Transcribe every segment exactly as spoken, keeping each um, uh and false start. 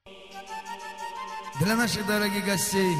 Для наших дорогих гостей.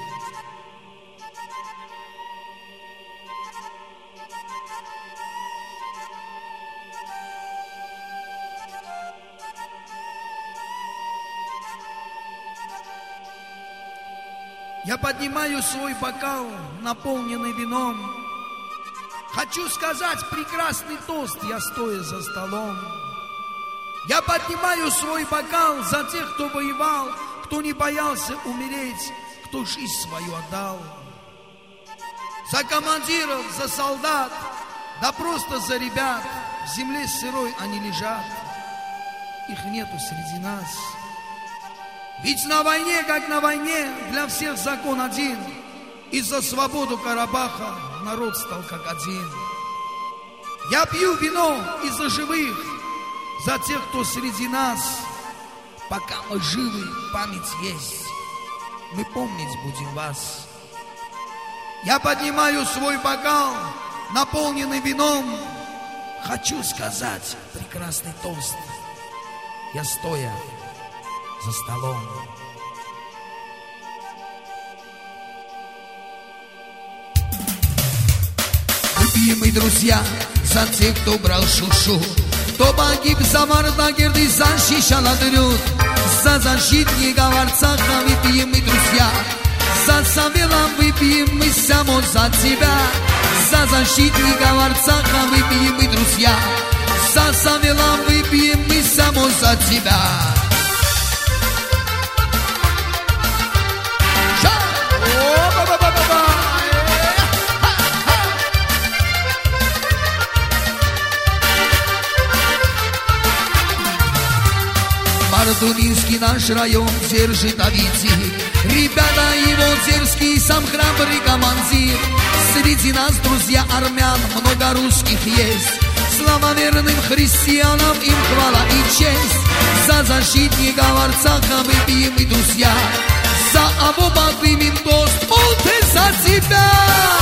Я поднимаю свой бокал, наполненный вином. Хочу сказать прекрасный тост, я стоя за столом. Я поднимаю свой бокал за тех, кто воевал, кто не боялся умереть, кто жизнь свою отдал. За командиров, за солдат, да просто за ребят. В земле сырой они лежат, их нету среди нас. Ведь на войне, как на войне, для всех закон один. И за свободу Карабаха народ стал как один. Я пью вино из-за живых, за тех, кто среди нас. Пока мы живы, память есть, мы помнить будем вас. Я поднимаю свой бокал, наполненный вином. Хочу сказать прекрасный тост, я стоя за столом. Любимые друзья, за тех, кто брал шушу, кто погиб за Мардагерд и защищал от люд, за защитника Арцаха выпьем мы, друзья, за Савела выпьем мы само за тебя, за защитника Арцаха выпьем мы, друзья, за Савела выпьем мы само за тебя. Мардунинский наш район держит Авити. Ребята его дерзкие, сам храбрый командир. Среди нас, друзья армян, много русских есть. Слава верным христианам, им хвала и честь. За защитника Арцаха выпьем мы, друзья, за Абу поднимем тост, мол, ты за тебя.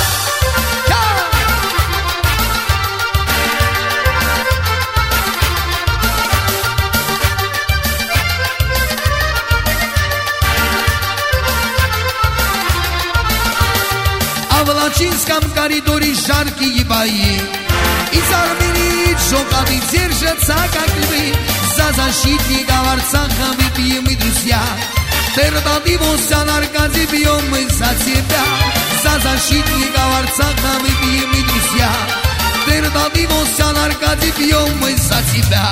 В Лачинском коридоре жаркие бои. Из Армении джокады держатся, как львы. За защитника Арцаха выпьем мы, друзья. Тердадимося, Аркадий, пьем мы за тебя. За защитника Арцаха выпьем мы, друзья. Тердадимося, Аркадий, пьем мы за тебя.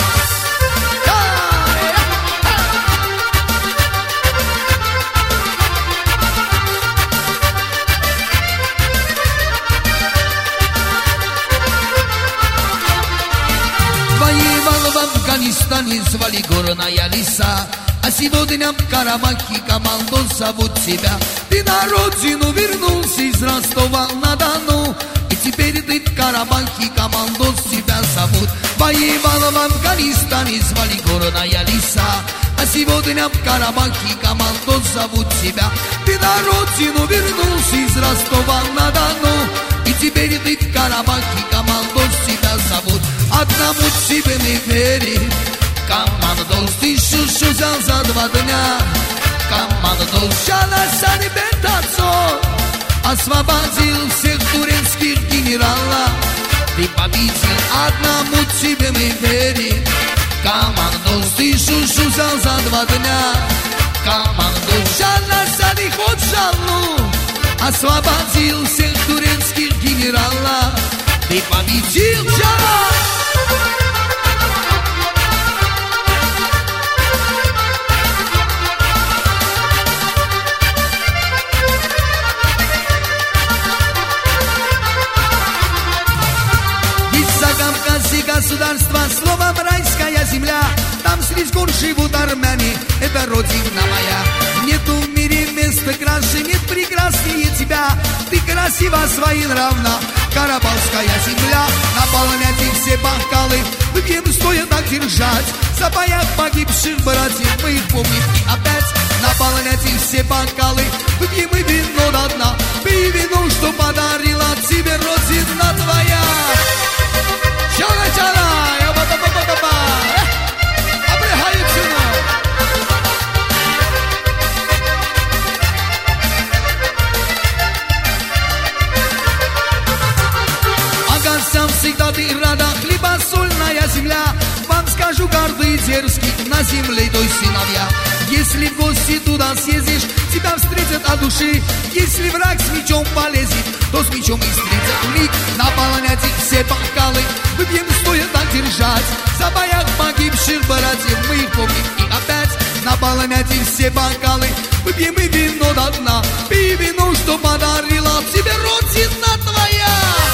В Афганистане звали горная лиса, а сегодня в Карабахе команду зовут тебя. Ты на родину вернулся из Ростова-на-Дону, и теперь ты в Карабахе команду тебя зовут. Воевал в Афганистане, звали горная лиса, а сегодня в Карабахе команду зовут тебя. Ты на родину вернулся из Ростова-на-Дону, и теперь ты в Карабахе команду тебя зовут. Одному тебе не верит, команду ты шушу взял за два дня. Команду шаласа не бентацо, освободил всех турецких генералов. Ты победил, одному тебе не верит, команду ты шушу взял за два дня. Команду шаласа не ход жалу, освободил всех турецких генералов. Ты победил, жара! Государство, словом райская земля. Там среди гор живут армяне, это родина моя. Нету в мире места краше, нет прекраснее тебя. Ты красива своенравна, карабахская земля. Наполняйте все бокалы, выпьем стоя так держать. За боях погибших братьев мы их помним и опять. Наполняйте все бокалы, выпьем и вино до дна. Пей вино, что подарила тебе родина твоя. Чара-чара, я ба-ба-ба-ба-ба, обрехаю цену. дерзкий на земле той сыновья. Если в гости туда съездишь, тебя встретят от души. Если враг с мечом полезет, то с мечом и встретят лик. Наполнять их все бокалы, выпьем стоя так держать. За боях погибших братьев мы их помним и опять. Наполнять их все бокалы, выпьем и вино до дна. Пей вино, что подарила тебе родина твоя.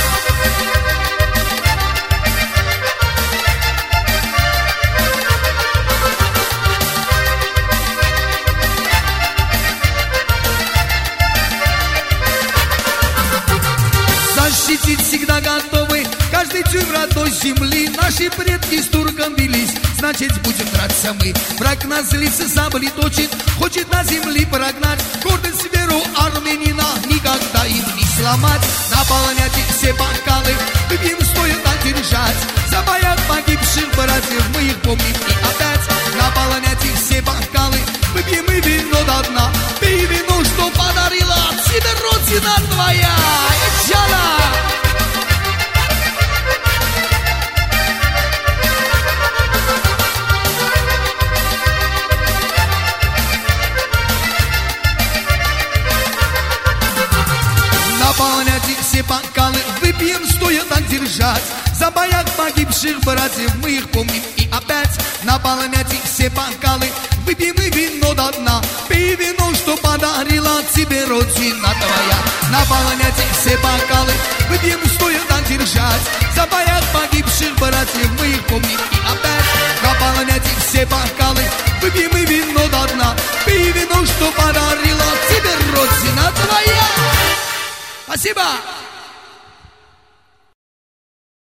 Защитить всегда готовы каждый дюйм родной земли. Наши предки с турком бились, значит будем драться мы. Враг нас лица сабли точит, хочет на земли прогнать. Гордость веру армянина никогда им не сломать. Наполнять их все бокалы, выпьем стоя так держать. За боях погибших братьев мы их помним и опять. Наполнять их все бокалы, выпьем и вино до дна. Пей вино, что подарила тебе родина твоя. Чала! Наполнять их все бокалы, выпьем стоя так держать. За боях погибших братьев мы их помним и опять. Наполнять их все бокалы, выпьем и вино до дна. Пей вино, что подарила тебе родина твоя. Наполнять их все бокалы, выпьем стоя так держать. За боях погибших братьев мы их помним и опять. Наполнять их все бокалы, выпьем и вино до дна. Пей вино, что подарила тебе родина твоя. Спасибо!